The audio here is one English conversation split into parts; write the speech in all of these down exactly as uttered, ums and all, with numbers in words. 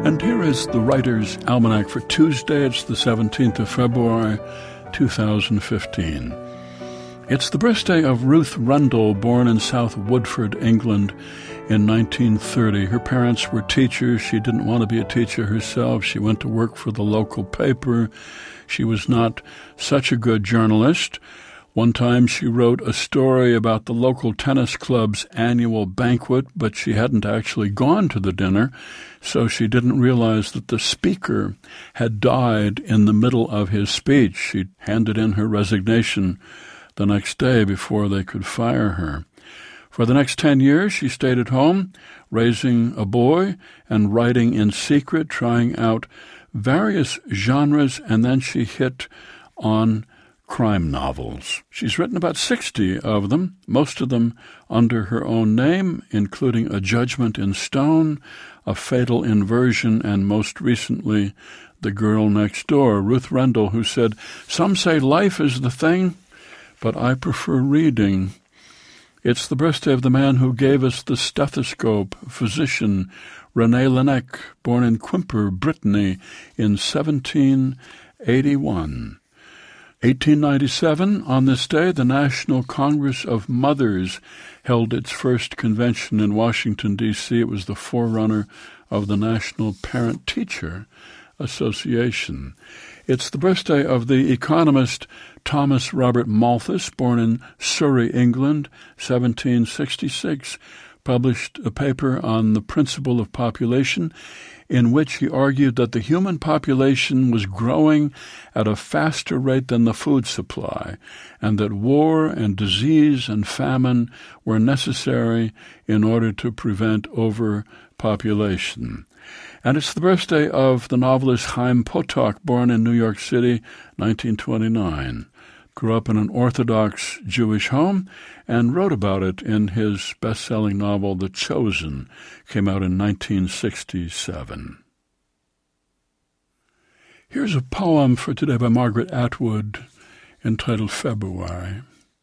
And here is the Writer's Almanac for Tuesday. It's the seventeenth of February, two thousand fifteen. It's the birthday of Ruth Rendell, born in South Woodford, England, in nineteen thirty. Her parents were teachers. She didn't want to be a teacher herself. She went to work for the local paper. She was not such a good journalist. One time she wrote a story about the local tennis club's annual banquet, but she hadn't actually gone to the dinner, so she didn't realize that the speaker had died in the middle of his speech. She handed in her resignation the next day before they could fire her. For the next ten years, she stayed at home, raising a boy and writing in secret, trying out various genres, and then she hit on crime novels. She's written about sixty of them, most of them under her own name, including A Judgment in Stone, A Fatal Inversion, and most recently, The Girl Next Door. Ruth Rendell, who said, "Some say life is the thing, but I prefer reading." It's the birthday of the man who gave us the stethoscope, physician René Laennec, born in Quimper, Brittany, in seventeen eighty-one. eighteen ninety-seven, on this day, the National Congress of Mothers held its first convention in Washington, D C It was the forerunner of the National Parent-Teacher Association. It's the birthday of the economist Thomas Robert Malthus, born in Surrey, England, seventeen sixty-six, published a paper on the principle of population in which he argued that the human population was growing at a faster rate than the food supply, and that war and disease and famine were necessary in order to prevent overpopulation. And it's the birthday of the novelist Chaim Potok, born in New York City, nineteen twenty-nine. Grew up in an Orthodox Jewish home and wrote about it in his best-selling novel, The Chosen, came out in nineteen sixty-seven. Here's a poem for today by Margaret Atwood entitled February.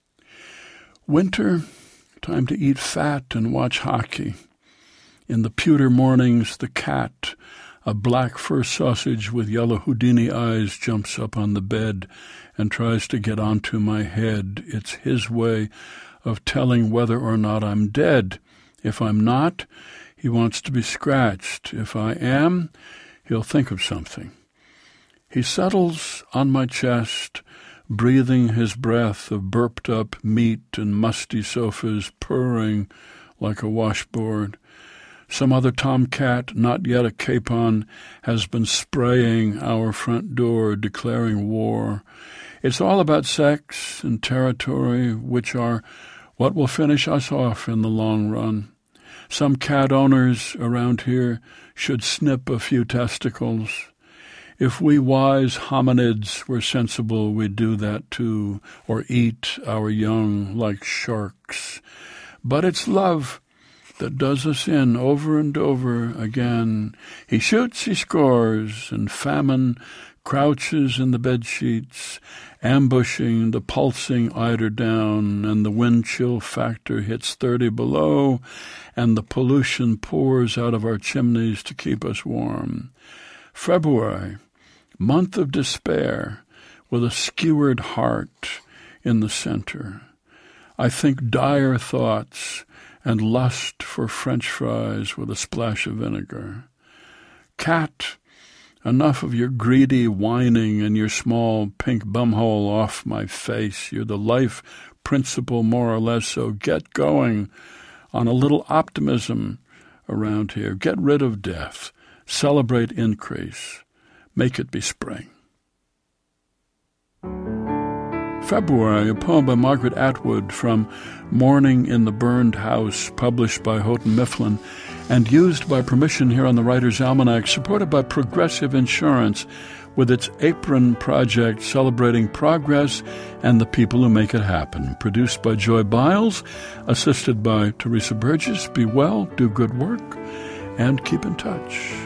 Winter, time to eat fat and watch hockey. In the pewter mornings, the cat, a black fur sausage with yellow Houdini eyes, jumps up on the bed and tries to get onto my head. It's his way of telling whether or not I'm dead. If I'm not, he wants to be scratched. If I am, he'll think of something. He settles on my chest, breathing his breath of burped-up meat and musty sofas, purring like a washboard. Some other tomcat, not yet a capon, has been spraying our front door, declaring war. It's all about sex and territory, which are what will finish us off in the long run. Some cat owners around here should snip a few testicles. If we wise hominids were sensible, we'd do that too, or eat our young like sharks. But it's love that does us in over and over again. He shoots, he scores, and famine crouches in the bedsheets, ambushing the pulsing eider down, and the wind chill factor hits thirty below, and the pollution pours out of our chimneys to keep us warm. February, month of despair, with a skewered heart in the center. I think dire thoughts and lust for French fries with a splash of vinegar. Cat, enough of your greedy whining and your small pink bumhole off my face. You're the life principle, more or less, so get going on a little optimism around here. Get rid of death. Celebrate increase. Make it be spring. February, a poem by Margaret Atwood from Morning in the Burned House, published by Houghton Mifflin, and used by permission here on the Writer's Almanac, supported by Progressive Insurance with its Apron Project celebrating progress and the people who make it happen. Produced by Joy Biles, assisted by Teresa Burgess. Be well, do good work, and keep in touch.